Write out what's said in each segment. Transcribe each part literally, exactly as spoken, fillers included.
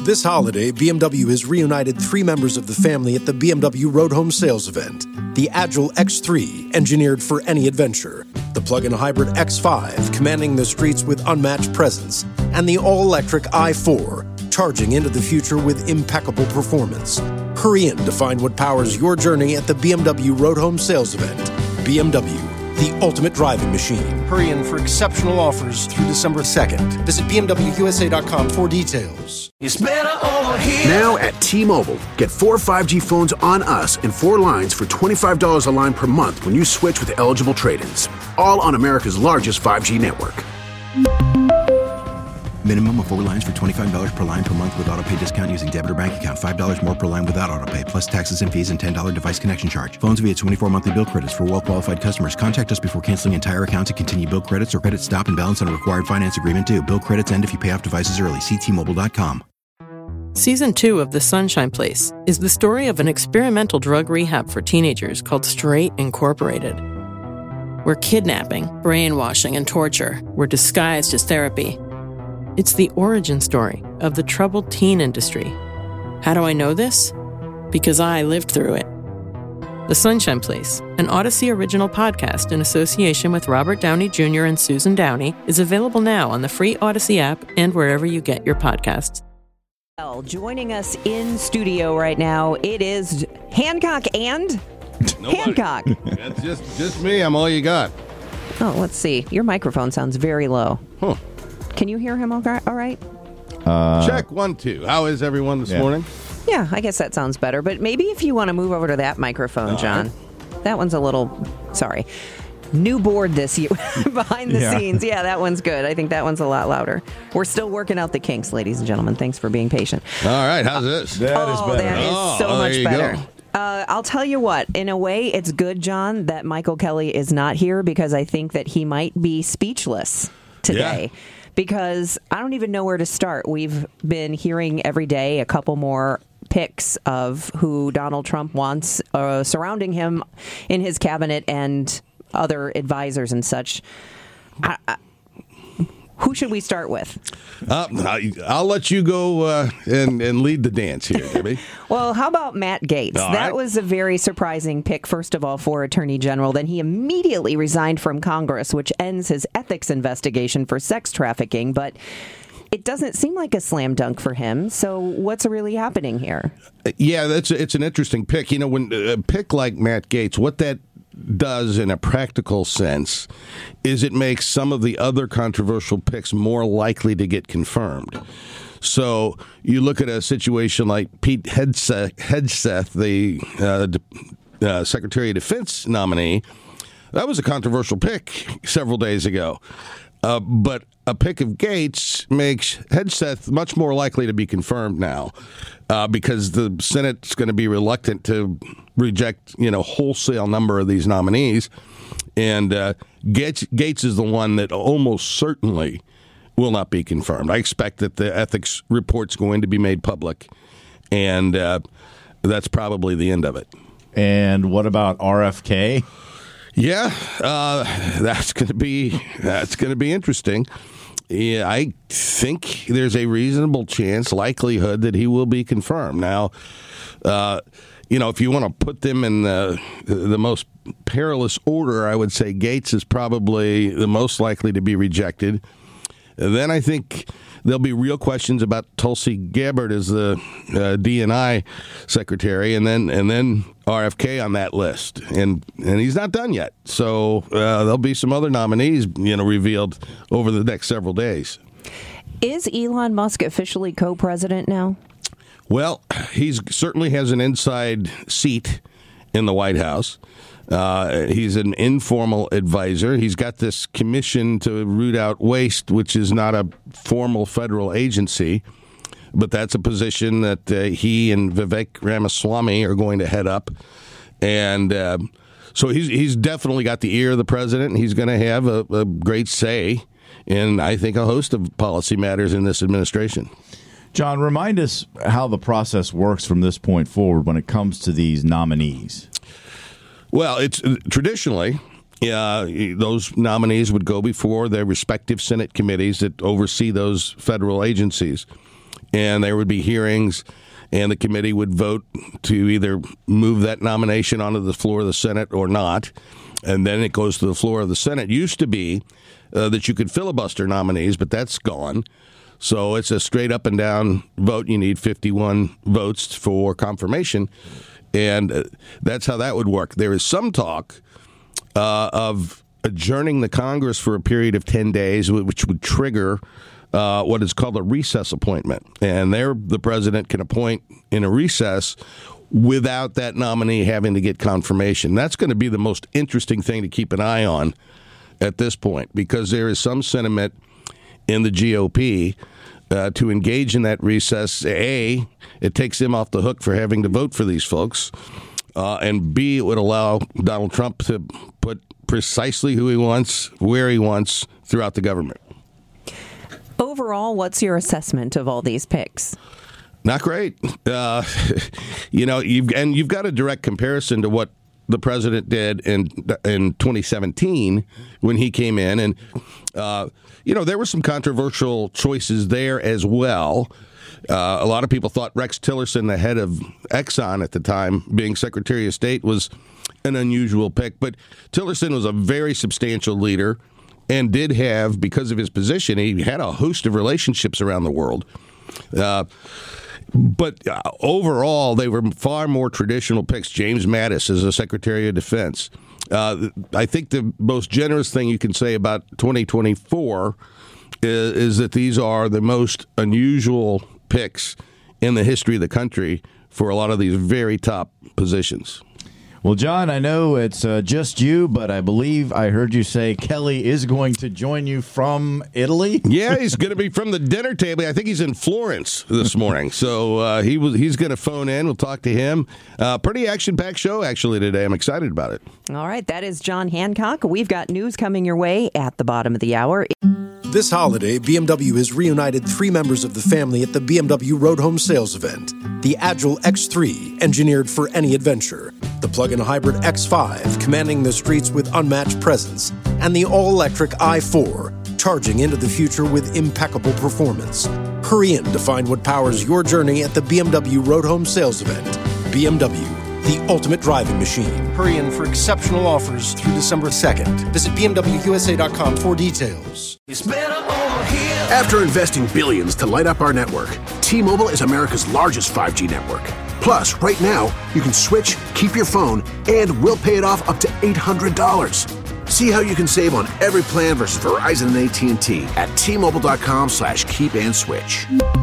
This holiday, B M W has reunited three members of the family at the B M W Road Home Sales event. The Agile X three, engineered for any adventure. The plug-in hybrid X five, commanding the streets with unmatched presence. And the all-electric i four, charging into the future with impeccable performance. Hurry in to find what powers your journey at the B M W Road Home Sales event. B M W, the ultimate driving machine. Hurry in for exceptional offers through December second. Visit B M W U S A dot com for details. It's better over here. Now at T-Mobile, get four five G phones on us and four lines for twenty-five dollars a line per month when you switch with eligible trade-ins. All on America's largest five G network. Minimum of four lines for twenty-five dollars per line per month with autopay discount using debit or bank account. five dollars more per line without autopay, plus taxes and fees and ten dollars device connection charge. Phones via twenty-four monthly bill credits for well-qualified customers. Contact us before canceling entire account to continue bill credits or credit stop and balance on a required finance agreement due. Bill credits end if you pay off devices early. See T Mobile dot com. Season two of The Sunshine Place is the story of an experimental drug rehab for teenagers called Straight Incorporated, where kidnapping, brainwashing, and torture were disguised as therapy. It's the origin story of the troubled teen industry. How do I know this? Because I lived through it. The Sunshine Place, an Odyssey original podcast in association with Robert Downey Junior and Susan Downey, is available now on the free Odyssey app and wherever you get your podcasts. Well, joining us in studio right now, it is Hancock and Nobody. Hancock. That's just just me. I'm all you got. Oh, let's see. Your microphone sounds very low. Huh. Can you hear him all right? Uh, Check one, two. How is everyone this yeah. morning? Yeah, I guess that sounds better. But maybe if you want to move over to that microphone, all John. Right. That one's a little, sorry. New board this year behind the yeah. scenes. Yeah, that one's good. I think that one's a lot louder. We're still working out the kinks, ladies and gentlemen. Thanks for being patient. All right. How's this? That oh, is better. that is Oh, so there much you better. go. Uh, I'll tell you what, in a way, it's good, John, that Michael Kelly is not here because I think that he might be speechless today. Yeah. Because I don't even know where to start. We've been hearing every day a couple more picks of who Donald Trump wants uh, surrounding him in his cabinet and other advisors and such. I, I, who should we start with? Uh, I, I'll let you go uh, and, and lead the dance here, Debbie. Well, how about Matt Gaetz? All that right. was a very surprising pick, first of all, for Attorney General. Then he immediately resigned from Congress, which ends his ethics investigation for sex trafficking. But it doesn't seem like a slam dunk for him. So what's really happening here? Yeah, that's it's an interesting pick. You know, when a pick like Matt Gaetz, what that does in a practical sense is it makes some of the other controversial picks more likely to get confirmed. So you look at a situation like Pete Hegseth, Hegseth the uh, uh, Secretary of Defense nominee. That was a controversial pick several days ago. Uh, but a pick of Gaetz makes Hegseth much more likely to be confirmed now uh, because the Senate's going to be reluctant to reject, you know, wholesale number of these nominees. And uh, Gaetz, Gaetz is the one that almost certainly will not be confirmed. I expect that the ethics report's going to be made public, and uh, that's probably the end of it. And what about R F K? Yeah, uh, that's going to be that's going to be interesting. Yeah, I think there's a reasonable chance, likelihood that he will be confirmed. Now, uh, you know, if you want to put them in the the most perilous order, I would say Gaetz is probably the most likely to be rejected. Then I think there'll be real questions about Tulsi Gabbard as the uh, D and I secretary, and then and then R F K on that list, and and he's not done yet. So uh, there'll be some other nominees, you know, revealed over the next several days. Is Elon Musk officially co-president now? Well, he certainly has an inside seat in the White House. Uh, he's an informal advisor. He's got this commission to root out waste, which is not a formal federal agency, but that's a position that uh, he and Vivek Ramaswamy are going to head up. And uh, so he's he's definitely got the ear of the president. And he's going to have a, a great say in, I think, a host of policy matters in this administration. John, remind us how the process works from this point forward when it comes to these nominees. Well, it's traditionally, uh, those nominees would go before their respective Senate committees that oversee those federal agencies. and there would be hearings, and the committee would vote to either move that nomination onto the floor of the Senate or not, and then it goes to the floor of the Senate. It used to be uh, that you could filibuster nominees, but that's gone. So it's a straight up and down vote. You need fifty-one votes for confirmation, and uh, that's how that would work. There is some talk uh, of adjourning the Congress for a period of ten days, which would trigger uh, what is called a recess appointment. And there the president can appoint in a recess without that nominee having to get confirmation. That's going to be the most interesting thing to keep an eye on at this point, because there is some sentiment in the G O P uh, to engage in that recess. A, it takes him off the hook for having to vote for these folks, uh, and B, it would allow Donald Trump to put precisely who he wants, where he wants throughout the government. Overall, what's your assessment of all these picks? Not great. Uh, you know, you've, and you've got a direct comparison to what the president did in in twenty seventeen when he came in. And, uh, you know, there were some controversial choices there as well. Uh, a lot of people thought Rex Tillerson, the head of Exxon at the time, being Secretary of State, was an unusual pick. But Tillerson was a very substantial leader and did have, because of his position, he had a host of relationships around the world. Uh, but uh, overall, they were far more traditional picks. James Mattis as a Secretary of Defense. Uh, I think the most generous thing you can say about twenty twenty-four is, is that these are the most unusual picks in the history of the country for a lot of these very top positions. Well, John, I know it's uh, just you, but I believe I heard you say Kelly is going to join you from Italy. Yeah, he's going to be from the dinner table. I think he's in Florence this morning, so uh, he was he's going to phone in. We'll talk to him. Uh, pretty action-packed show, actually, today. I'm excited about it. All right, that is John Hancock. We've got news coming your way at the bottom of the hour. This holiday, B M W has reunited three members of the family at the B M W Road Home Sales Event. The Agile X three, engineered for any adventure. The plug-in hybrid X five, commanding the streets with unmatched presence. And the all-electric i four, charging into the future with impeccable performance. Hurry in to find what powers your journey at the B M W Road Home Sales Event. B M W, the ultimate driving machine. Hurry in for exceptional offers through December second. Visit B M W U S A dot com for details. It's better over here. After investing billions to light up our network, T-Mobile is America's largest five G network. Plus, right now, you can switch, keep your phone, and we'll pay it off up to eight hundred dollars. See how you can save on every plan versus Verizon and A T and T at T-Mobile dot com slash keep and switch.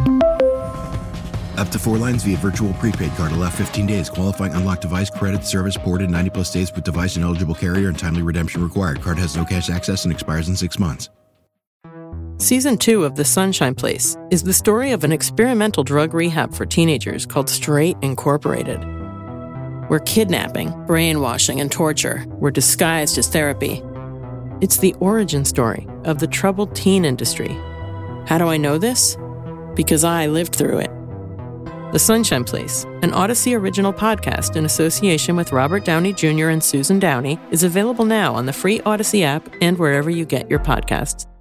Up to four lines via virtual prepaid card. Allow fifteen days. Qualifying unlocked device credit service ported ninety plus days with device and eligible carrier and timely redemption required. Card has no cash access and expires in six months. Season two of The Sunshine Place is the story of an experimental drug rehab for teenagers called Straight Incorporated, where kidnapping, brainwashing, and torture were disguised as therapy. It's the origin story of the troubled teen industry. How do I know this? Because I lived through it. The Sunshine Place, an Odyssey original podcast in association with Robert Downey Junior and Susan Downey, is available now on the free Odyssey app and wherever you get your podcasts.